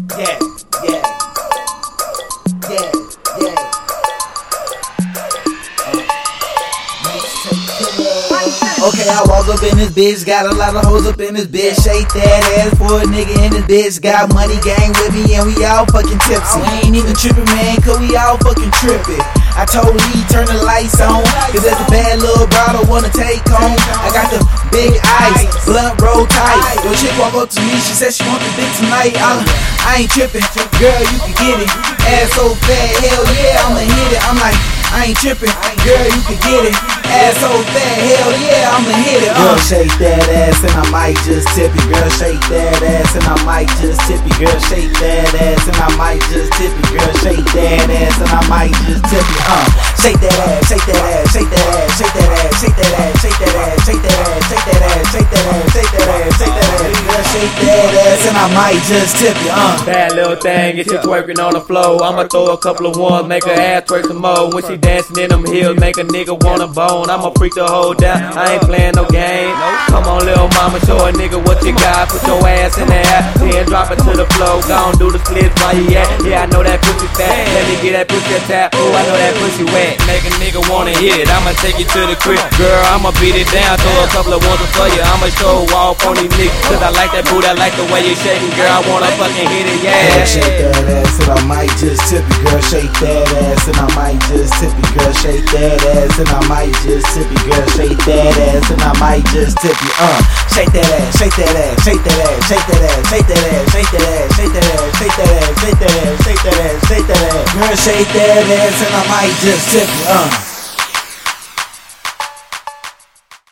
Yeah, yeah, yeah, yeah. Okay, I walk up in this bitch, got a lot of hoes up in this bitch. Shake that ass for a nigga in this bitch. Got money gang with me and we all fucking tipsy. We ain't even trippin', man, cause we all fucking trippin'. I told Lee, turn the lights on, cause there's a bad little brother wanna take home. I got the big eyes, blunt roll tight. Your chick walk up to me, she said she want the dick tonight. I ain't trippin', girl, you can get it. Ass so fat, hell yeah, I'ma hit it. I'm like, I ain't trippin', girl, you can get it. Ass so fat, hell yeah, I'ma hit it. Girl, shake that ass and I might just tip it. Girl, shake that ass and I might just tip it. Girl, shake that ass and I might just tip it. Girl, shake that ass and I might just tip it. Shake that ass, shake that ass, shake that ass, shake that ass, shake that ass, shake that ass, shake that ass, shake that ass, shake that ass, shake that ass, shake that ass. Girl, shake that ass and I might just tip it. Bad little thing, get you twerking on the floor. I'ma throw a couple of ones, make her ass twerk some more. When she dancing in them heels, make a nigga wanna bone. I'ma freak the whole down, I ain't playing no game. Come on, little mama, show a nigga what you got. Put your ass in the air, then drop it to the floor. Gon' do the splits while you at. Yeah, I know that pussy fat. Let me get that pussy tap. Ooh, I know that pussy wet. Make a nigga wanna hit it. I'ma take you to the crib, girl. I'ma beat it down. Throw a couple of ones for you. I'ma show off on these niggas, cause I like that booty, I like the way you shaking, girl. I wanna fucking hit it, yeah. Girl, shake that ass and I might just tip it. Girl, shake that ass and I might just tip it. Girl, shake that ass and I might just tip it. Girl, shake that ass and I might just tip it. Shake that ass, shake that ass, shake that ass, shake that ass, shake that ass, shake that ass, shake that ass, shake that ass, shake that ass, shake that ass, shake that ass. Girl, shake that ass and I might just tip it.